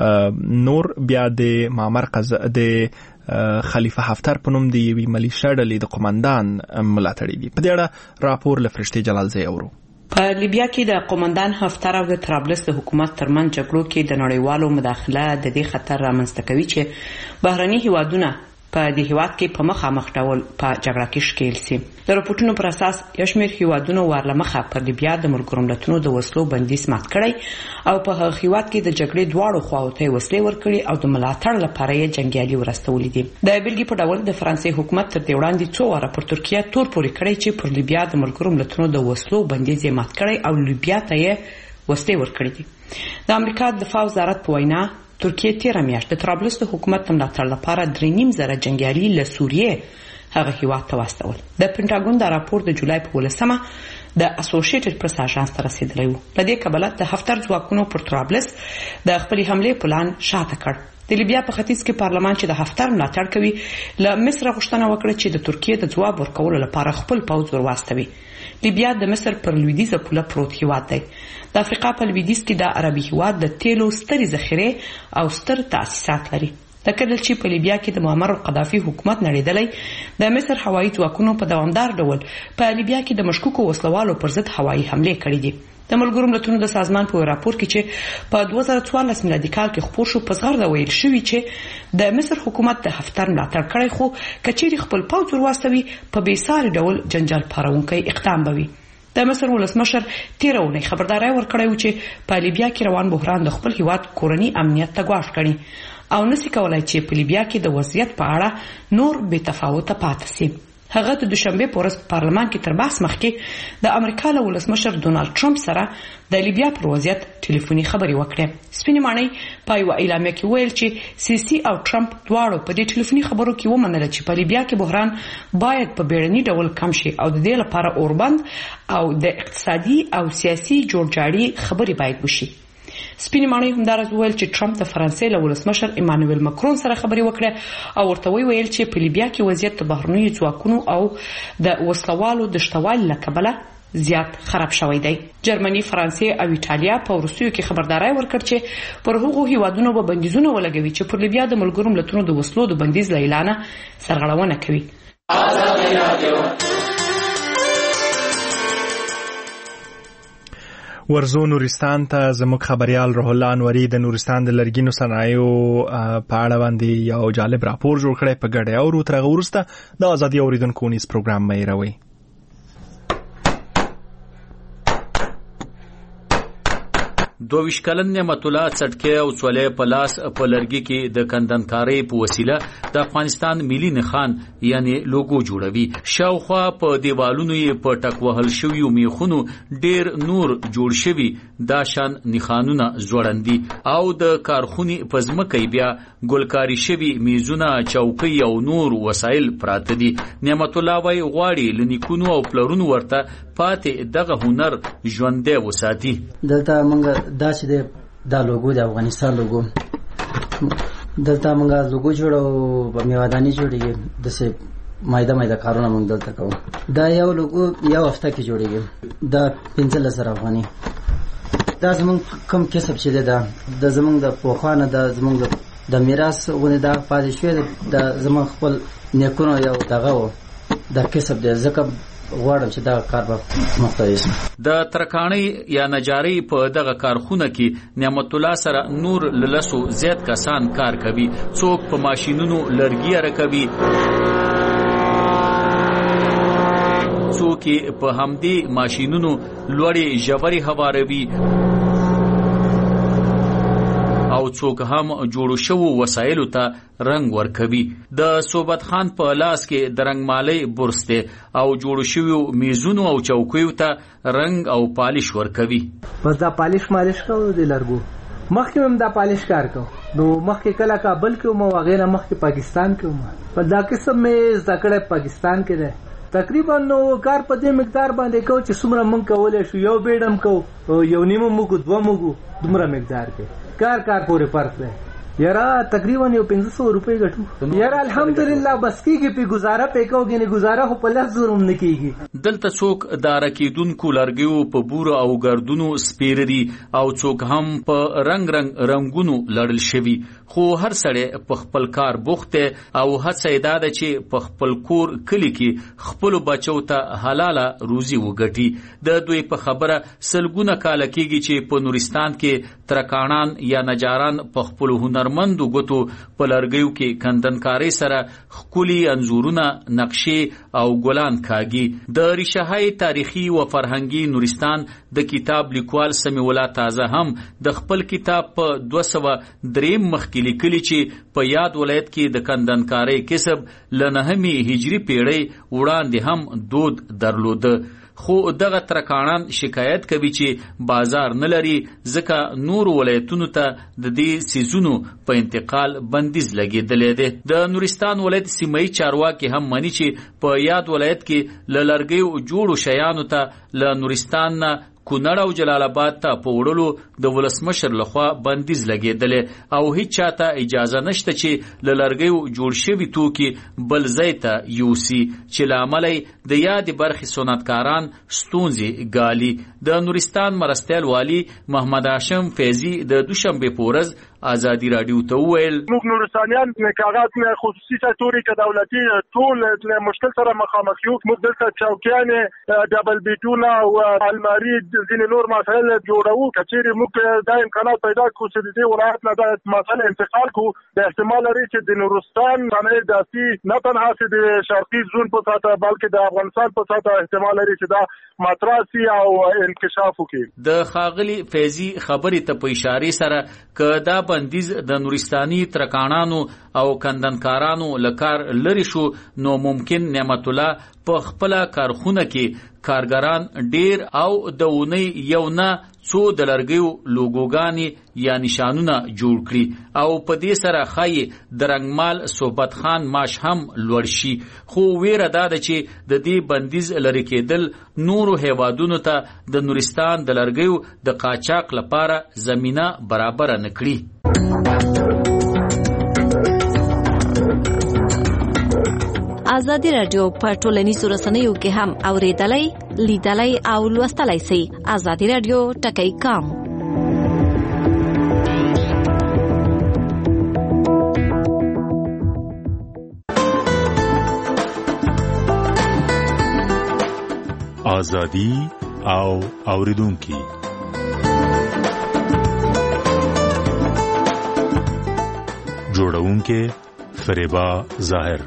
نور بیا د معمر د خلیفه حفتر په نوم د یوې ملیشه ډلې د قومندان ملاتړي دي. په دې اړه راپور له فرشتې جلالزی اورو. په لیبیا کې د قومندان حفتر او د طرابلس د حکومت ترمنځ جګړو کې د نړیوالو مداخله د دې خطر رامنځته کوي چې بهرني هیوادونه په دې هیواد کې په مخامخ ډول په جګړه کې ښکېل شي. د راپورټونو پر اساس یو شمېر هیوادونو ورلمخه پر لیبیا د ملګرو ملتونو د وسلو بندیز مات کړی او په هغه هیواد کې د جګړې دواړو خواوو ته وسلې ورکړي او د ملاتړ لپاره یې جنګیالي ورستولي دي. د بلګي په ډول د فرانسې حکومت تر دې وړاندې څو واره پر ترکیه تور پورې کړی چې پر لیبیا د ملګرو ملتونو د وسلو بندیز یې مات کړی او لیبیا ته یې وسلې ورکړي دي. د امریکا د دفاع وزارت په وینا ترکیه تیره میاشت د طرابلس د حکومت د ملاتړ لپاره 3.5 جنګیالي له سوریې هغه هیواد ته واستول. د پینټاګون د راپور د جولای په 18 د اسوسییټډ پریس اژانس ته رسیدلی و. له دې کبله د حفتر ځواکونو پر طرابلس د خپل حملې پلان شاته کړ. د لیبیا په ختیځ کې پارلمان چې د حفتر ملاتړ کوي له مصر غوښتنه وکړه چې د ترکیه د ځواب ورکولو لپاره خپل پوځ ورواستوي. لیبیا د مصر پر لویدیځه پوله پروت هیواد دی. د افریقا په لویدیځ کې د عربي هیواد د تیلو سترې ذخیرې او ستر تاسیسات لري. د کډل چې په لیبیا کې د معمر قذافي حکومت نړیدلی د مصر هوایي ځواکونو په دوامدار ډول په لیبیا کې د مشکوکو وسلوالو پر ضد هوایي حملې کړې دي. د ملګرو ملتونو د سازمان په راپور کې چې په 2014 میلادي کال کې خپور شو په زغرده ویل شوی چې د مصر حکومت د حفتر ملاتړ کړی خو کچېری خپل پوځ ورواستوي په بیساري ډول جنجال پارونکی اقدام بوي. د مصر ولسمشر تیرونه خبرداري ورکړی و چې په لیبیا کې روان بحران د خپل هیواد کورنی امنیت ته ګواښ کړي او نسی کولای چې په لیبیا کې د وضعیت په اړه نور بې تفاوت پاتې شي. هغه د دوشنبه په ورځ په پارلمان کې تر بحث مخکې د امریکا له ولسمشر ډونالد ټرمپ سره د لیبیا پر وضعیت ټلیفوني خبرې وکړې. سپینې ماڼۍ په یو اعلامیه کې ویل چې سیسي او ټرمپ دواړو په دې ټلیفوني خبرو کې ومنله چې په لیبیا کې بحران باید په بیړني ډول کم شي او د دې لپاره اوربند او د اقتصادي او سیاسي جوړجاړي خبرې باید وشي. سپینې ماڼۍ همدارس ویل چې ټرمپ د فرانسې له ولسمشر ایمانوئل ماکرون سره خبرې وکړې او ورته ویل چې په لیبیا کې وضعیت د بهرنیو ځواکونو او د وسلوالو د شتوالي له کبله زیات خراب شوی دی. جرمني، فرانسې او ایټالیا په وروستیو کې خبرداري ورکړه چې پر هغو هیوادونو به بندیزونه ولګوي چې پر لیبیا د ملګرو ملتونو د وسلو د بندیز له اعلان سرغړونه کوي. ورزو نورستان ته زموږ خبريال روح الله انوري د نورستان د لرګینو صنایعو په اړه باندې یو جالب راپور جوړ کړی. په ګډه او ترغه ورسته د ازادي اوریدونکو نیس پروګرام مې راوي. 22 کلن نعمت الله څټکي او څولې په لاس په لرګي کې د کندنکارۍ په وسیله د افغانستان ملي نښان یعنی لوګو جوړوي. شاوخوا په دیوالونو یې په ټک وهل شوی میخونو ډیر نور جوړ شوی دا شان نښانونه ځوړندي او د کارخونې په ځمکه بیا ګلکاري شوی میزونه، چوکۍ او نور وسایل پراته دي. نعمت الله وايي غواړي لنیکونو او پلرونو ورته پاتې دغه هنر ژوندې وساتي. دلته موږ دا چې دا لوګو د افغانستان لوګو دلته موږ لوګو جوړو په میوادانی جوړیږي د سه مایده کارونه موږ دلته کوو. دا یو لوګو یو هفته کې جوړیږي. دا 15,000 افغاني. دا زموږ کم کسب چې دا د زموږ د پوخانه د زموږ د میراث ونه دا پاتې شوی د زموږ خپل نیکونو یو دغه و د کسب د زکه غواړم چې دا کار به مختلف د ترکانی یا نجاری په دغه کارخونه کې نعمت الله سره نور للسو زیات کسان کار کوي. څوک په ماشینونو لرګي راکوي، څوک په همدې ماشینونو لوړې ژورې هواروي او څوک هم جوړو شوو وسایلو ته رنگ ورکوي. د صوبت خان په لاس کې د رنگمالۍ برس دی او جوړو شوو میزونو او چوکیو ته رنگ او پالش ورکوي. بس دا پالش مالش کوو د لرګو. مخکې هم دا پالش کار کوو. نو مخکې کله کابل کې وم وغیرہ، مخکې پاکستان کې وم. په دا قسم مې زده کړې پاکستان کې ده. تقریبا نو کار په دې مقدار باندې کوو چې څومره مونږ کولای شو. یو بیډم کوو، یو نیمه موږ دوه موږ دومره مقدار کې کار پورې فرق دی. یاره تقریبا یو 500 روپۍ ګټو. یاره الحمدلله بس کېږي په گزاره پېکوږي، نه گزاره خو په لږ زور هم نه کېږي. دلته څوک د راکېدونکو لرګیو په بورو او ګردونو سپېره دي او څوک هم په رنګونو لړل شوي. خو هر سړی په خپل کار بوخت دی او هڅه یې دا ده چې په خپل کور کلي کې خپلو بچو ته حلاله روزي وګټي. د دوی په خبره سلګونه کاله کېږي چې په نورستان کې ترکانان یا نجاران په خپلو هنرمندو ګوتو په لرګیو کې کندنکارۍ سره ښکلي انځورونه، نقشې او ګلان کاږي. د ریشههای تاریخي و فرهنګي نورستان د کتاب لیکوال سمیع الله تازه هم د خپل کتاب په 203 مخکې لیکلي چې په یاد ولایت کې د کندنکارۍ کسب له 9 هجري پیړۍ وړاندې هم دود درلوده. خو دغه ترکانان شکایت کوي چې بازار نه لري، ځکه نور ولایتونو ته د دې سیزونو په انتقال بندیز لګیدلې ده. د نورستان ولایت سیمایي چارواکي هم مانی چې په یاد ولایت کې له لرګیو جوړو شیانو ته له نورستان نه کونړ او جلال آباد ته په وړلو د ولسمشر لخوا بندیز لګیدلې او هیڅ چاته اجازه نشته چې له لرګیو جوړ شوي توکي بل ځای ته یوسي، چې له امله د یادې برخې صنعتکاران ستونزې ګالي. د نورستان مرستیال والی محمد هاشم فیضي د دوشنبه په ورځ ازادي رادیو ته وویل موږ نورستانیان کاغذ خصوصي سکتوري که دولتي ټول له مشکل سره مخامخ یو. موږ دلته چوکیانې، ډبل بیټونه او الماري ځینې نور مسایل جوړوو. که چیرې موږ دا امکانات پیدا کړو چې د دې ولایت نه دا مسایل انتقال کړو، د احتمال لري چې د نورستان صنایع داسې نه تنها چې د شرقي زون په ساته بلکې د افغانستان په ساته احتمال لري چې دا مطراسي او انکشاف وکړي. د ښاغلي فیضي خبرې ته په اشاره سره که دا بندیز د نورستاني ترکانانو او کندنکارانو لکار لري شو نو ممکن نعمت الله په خپل کارخونه کې کارګران ډیر او د ونی یو نه څو د لرګیو لوګوګانی یا نشانونه جوړ کړي او په دې سره خای د رنگمال صحبت خان ماش هم لوړ شي خو ویره دا ده چې د دې بندیز لري کېدل نورو هیوادونو ته د نورستان د لرګیو د قاچاق لپاره زمينه برابر نه کړي. ازادي رادیو په ټولنیزو رسنیو کې هم اوریدلای، لیدلای او لوستلای شئ. ازادي رادیو ټکی کام. ازادي او اوریدونکو جوړونکو فریبا ظاهر.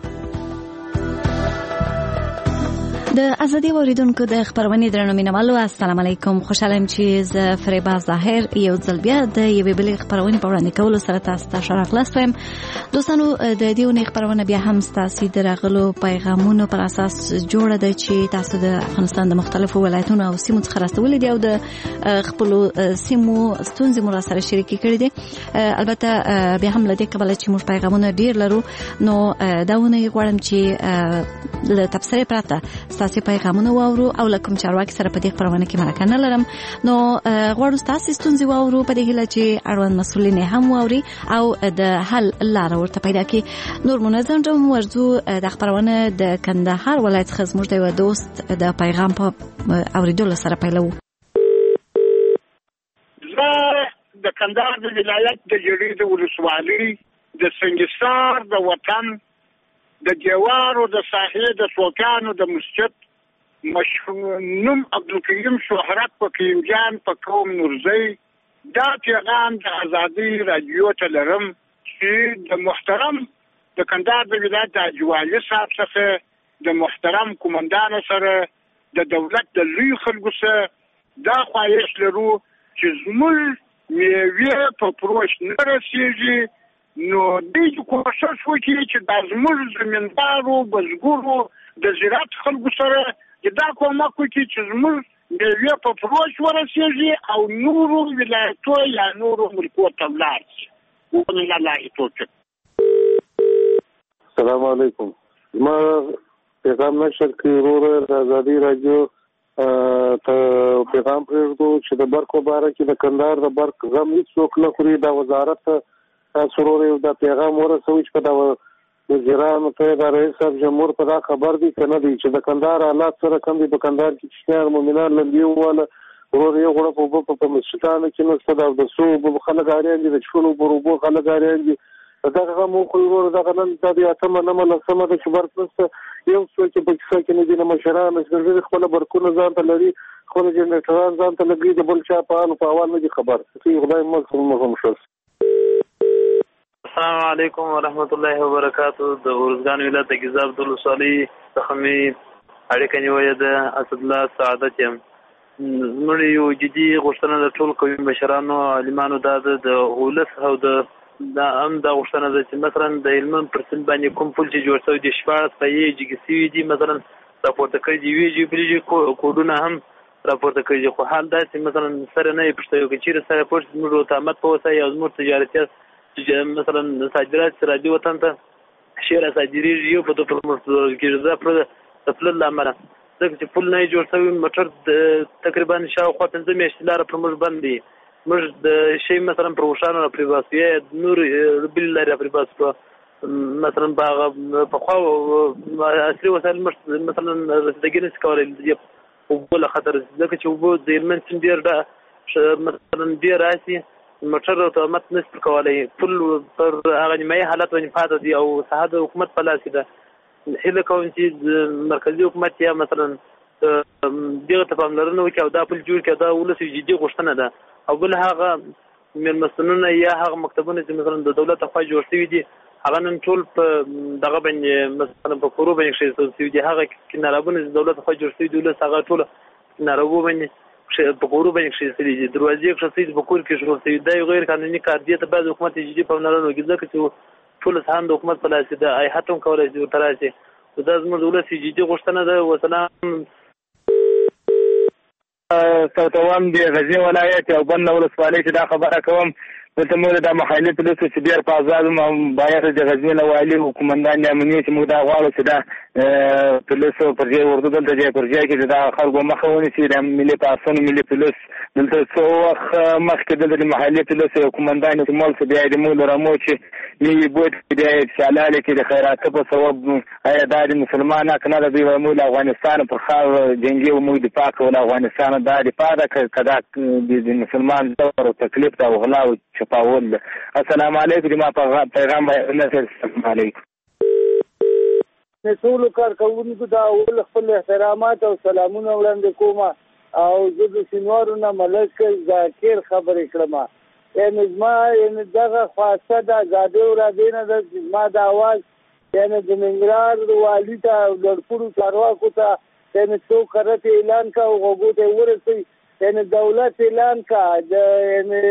د ازادي اوریدونکو د خبرونې درنو مینوالو السلام علیکم. خوشاله چې ز فریبا ظاهر یو ځل بیا د یوې بلې خبرونې په وړاندې کولو سره تاسو ته شراغلاس وایم. دوستانو د دې خبرونه بیا هم تاسو د راغلو پیغامونو پر اساس جوړه ده چې تاسو د افغانستان د مختلفو ولایتونو او سیمو څخه راستولې دي او د خپل سیمو ستونزې مو سره شریکې کړې دي. البته بیا هم لدې قبل چې موږ پیغامونه ډیر لرو نو داونه غواړم چې له تفسیر پراته تاسو پیغامونه واورو او لکم چارواکي سره په دې خبرونه کې مرکه نه لرم نو غواړم تاسو ستونزې واورو په دې هیله چې اړوند مسؤلین هم واوري او د حل لاره ورته پیدا کړي. نور منظم ډول ورزو د خبرونه د کندهار ولایت څخه زموږ د یو دوست د پیغام په اوریدلو سره پیلو. زه د کندهار د ولایت د جریده ولسوالۍ د سنگسار د وطن د جوارو د ساحې د سوکانو د مسجد مشهور عبدالکریم شهرت په کیم جان په قوم نورزی دا پیغام د ازادي رادیو ته لرم چې د محترم د کندهار د ولایت د اجوالي صاحب څخه د محترم قومندان سره د دولت د لوی خلکو سره دا خواهش لرو چې زموږ میوې په پروش نه رسیږي نو دې کوشش وکړي چې د زموږ زمیندارو بزګرو د زراعت خلکو سره دا کومک وکړي چې زموږ میوې په پروش ورسیږي او نورو ولایتو یا نورو ملکو ته ولاړ شي. والله توفیق. السلام علیکم. ما پیغام نشر کړی د ازادي رادیو ته پیغام پرېږدو چې د برق په اړه کې د کندهار د برق غم هیڅوک نه خوري. دا وزارت سرور یو د پیغام ورسوي چې دا وزیرانو ته د رئیس صاحب جمهور په دا خبر دي کنه دي چې د کندهار حالات سره کم دي. په کندهار کې چې مومنان لندې واله ورور یو غړپ په مسجدانو کې نو څه د سو په خلک اړین دي د شونو بروبو خلک اړین دي دغه مو خو ورور دغه نن د اتمه نه مل سم د خبر پسته یو څو چې په څه کې نه دي مشران چې خپل برکونه ځان ته لري خپل جنریټران ځان ته لګي د بل چا په اړه نه دي خبر. خدای مو هم السلام علیکم ورحمت الله وبرکاتہ. د ورزګان ولایت د ګیزاب د ولسوالۍ څخه می اړیکه نیولې ده. اسد الله سعادت یم. زموږ یو جدي غوښتنه د ټول قومي مشرانو عالمانو د ولس او د غوښتنه ده چې مثلا د علم پرسنټ باندې کوم پول چې جوړ شوی د شپږ پې جګسي دي مثلا راپورته کړي دی ویجی بلیجی کوډونه هم راپورته کړي خو حال دا چې مثلا سره نه پښتو کې چیرې سره پورت موږ ته مت پوسه یا زموږ تجارتي مثلا صادرات راځي وطن ته شیر صادري یو په توګه پرمختګ کې دا پر خپل لامره ځکه چې پول نه جوړ شوی موټر تقریبا شاوخوا 15 میاشتې لاره پر موږ باندې موږ د شی مثلا پروشانو پر باسي نور بل لري پر باسي مثلا په خو اصلي وسایل مثلا رسیدګي نه کولای او بل خطر ځکه چې وبو د المنت ډیر دا مثلا ډیر راسي موټر ته مت نشي کولای ټول پر هغه نیمه حالت باندې پاتې دي او صحه حکومت په لاس کې ده. هله کوم چې مرکزی حکومت یا مثلا دغه ته پاملرنه وکړي او دا پل جوړ کړي دا ولسی جدي غوښتنه ده او بل هغه من مسنونه یا هغه مکتبونه چې مثلا د دولت خوا جوړ شوی دي هغه نن ټول په دغه باندې مثلا په کورو باندې شي دي هغه کنارابونه د دولت خوا جوړ شوی دي له هغه ټول کنارابو باندې په غورو باندې خېستلې دي دروازې خېستلې په کور کې شروع دي دا یو غیر قانوني کار دی ته بعض حکومت جدي په نړۍ کې ځکه چې ټول سهم د حکومت په لاس دی آی هاتم کولای شي تراشي دا زموږ ولسی جدي غوښتنه ده وسلام سوتوام دی غزنی ولایت او بن ولسوالۍ چې دا خبره کوم دلته موږ د مخالف پولیسو چې ډېر په آزاد باید د غزنی له والي حکومندان امنیت چې موږ دا غواړو چې دا پولیسو پر ځای ورته دلته ځای پر ځای کې دا خلکو مخه ونیسي د ملي پاسون ملي پولیس دلته څو وخت مخکې دلته د محلي پولیسو حکومندان چې مول څه بیا د مول رمو چې نیوي بوت د شالاله کې د خیرات په سبب آیا د مسلمانانو کنه د دوی مول افغانستان پر خاور جنگي او موږ دفاع کول افغانستان د دفاع کدا د مسلمان دور تکلیف او غلا او چپاول. السلام علیکم ما پیغام السلام علیکم ټول کارکونکو ته ول خپل احترامات او سلامونه وړاندې کوم او زه د سینوارونو ملک ذاکر خبرې کړم یعنی زما دغه خاصه د آزادۍ ورځې نه د ما د اواز یعنی د ننګرهار والي ته لړپوړو چارواکو ته یعنی څو کرت اعلان کا او غوږو ته ورسي یعنی دولت اعلان کا یعنی